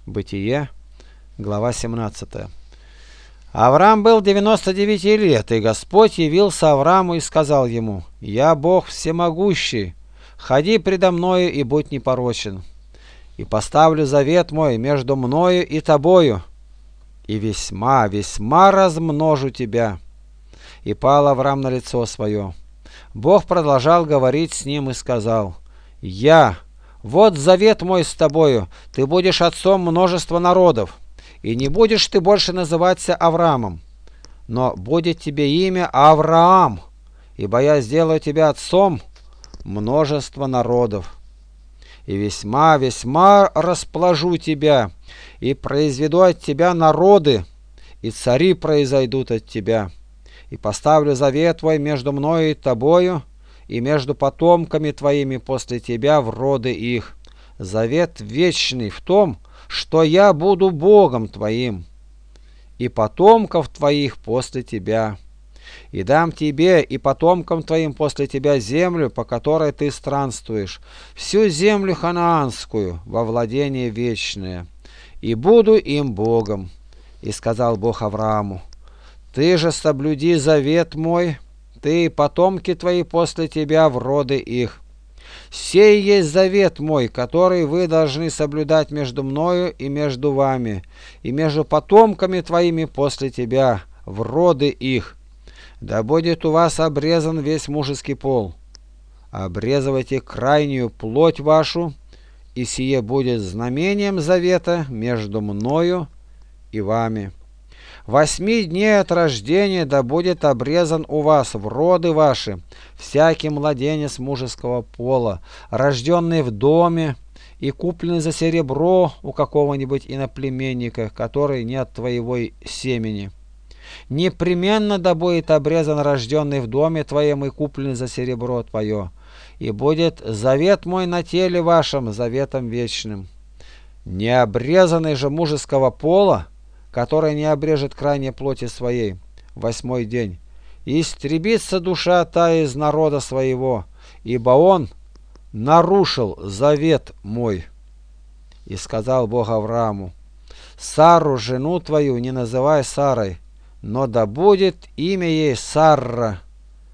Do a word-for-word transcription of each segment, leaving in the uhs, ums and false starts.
Бытие, глава семнадцатая. Авраам был девяносто девяти лет, и Господь явился Аврааму и сказал ему: «Я Бог всемогущий, ходи предо мною и будь непорочен, и поставлю завет мой между мною и тобою, и весьма, весьма размножу тебя». И пал Авраам на лицо свое. Бог продолжал говорить с ним и сказал: «Я, вот завет мой с тобою, ты будешь отцом множества народов, и не будешь ты больше называться Авраамом, но будет тебе имя Авраам, ибо я сделаю тебя отцом множества народов. И весьма, весьма расположу тебя, и произведу от тебя народы, и цари произойдут от тебя. И поставлю завет твой между мною и тобою, и между потомками твоими после тебя в роды их. Завет вечный в том, что я буду Богом твоим, и потомков твоих после тебя. И дам тебе и потомкам твоим после тебя землю, по которой ты странствуешь, всю землю ханаанскую во владение вечное, и буду им Богом». И сказал Бог Аврааму: «Ты же соблюди завет мой, ты и потомки твои после тебя в роды их. Сей есть завет мой, который вы должны соблюдать между мною и между вами, и между потомками твоими после тебя в роды их. Да будет у вас обрезан весь мужеский пол. Обрезывайте крайнюю плоть вашу, и сие будет знамением завета между мною и вами. Восьми дней от рождения да будет обрезан у вас в роды ваши всякий младенец мужеского пола, рожденный в доме и купленный за серебро у какого-нибудь иноплеменника, который не от твоего семени. Непременно да будет обрезан рожденный в доме твоем и купленный за серебро твое, и будет завет мой на теле вашем заветом вечным. Необрезанный же мужеского пола, который не обрежет крайней плоти своей, восьмой день, истребится душа та из народа своего, ибо он нарушил завет мой». И сказал Бог Аврааму: «Сару, жену твою, не называй Сарой, но да будет имя ей Сарра.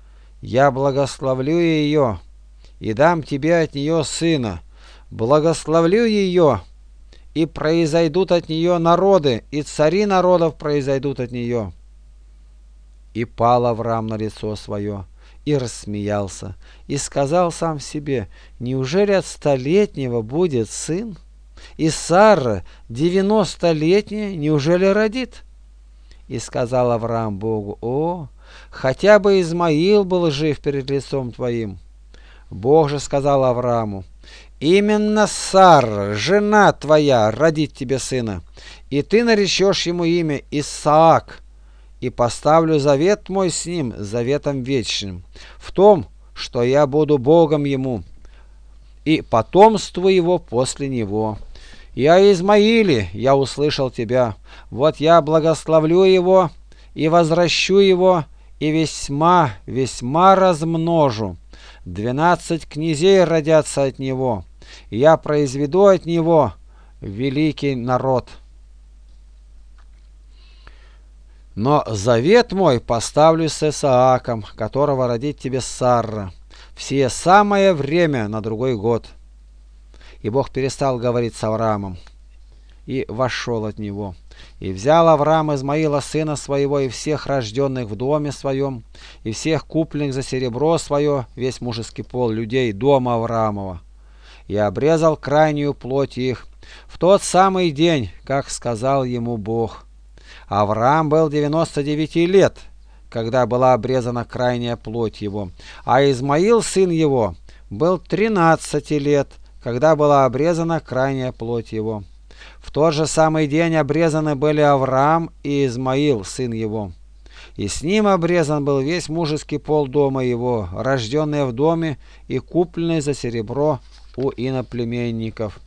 Я благословлю ее и дам тебе от нее сына. Благословлю ее, и произойдут от нее народы, и цари народов произойдут от нее». И пал Авраам на лицо свое, и рассмеялся, и сказал сам себе: «Неужели от столетнего будет сын? И Сара, девяностолетняя, неужели родит?» И сказал Авраам Богу: «О, хотя бы Измаил был жив перед лицом твоим». Бог же сказал Аврааму: «Именно Сара, жена твоя, родит тебе сына, и ты наречешь ему имя Исаак, и поставлю завет мой с ним заветом вечным, в том, что я буду Богом ему, и потомству его после него. И о Измаиле я услышал тебя, вот я благословлю его, и возвращу его, и весьма, весьма размножу. Двенадцать князей родятся от него, и я произведу от него великий народ. Но завет мой поставлю с Исааком, которого родит тебе Сарра, в сие самое время на другой год». И Бог перестал говорить с Авраамом, и вошел от него. И взял Авраам Измаила сына своего, и всех рожденных в доме своем, и всех купленных за серебро свое, весь мужеский пол людей дома Авраамова, и обрезал крайнюю плоть их в тот самый день, как сказал ему Бог. Авраам был девяносто девяти лет, когда была обрезана крайняя плоть его, а Измаил, сын его, был тринадцати лет, когда была обрезана крайняя плоть его. В тот же самый день обрезаны были Авраам и Измаил, сын его. И с ним обрезан был весь мужеский пол дома его, рожденный в доме и купленный за серебро у иноплеменников.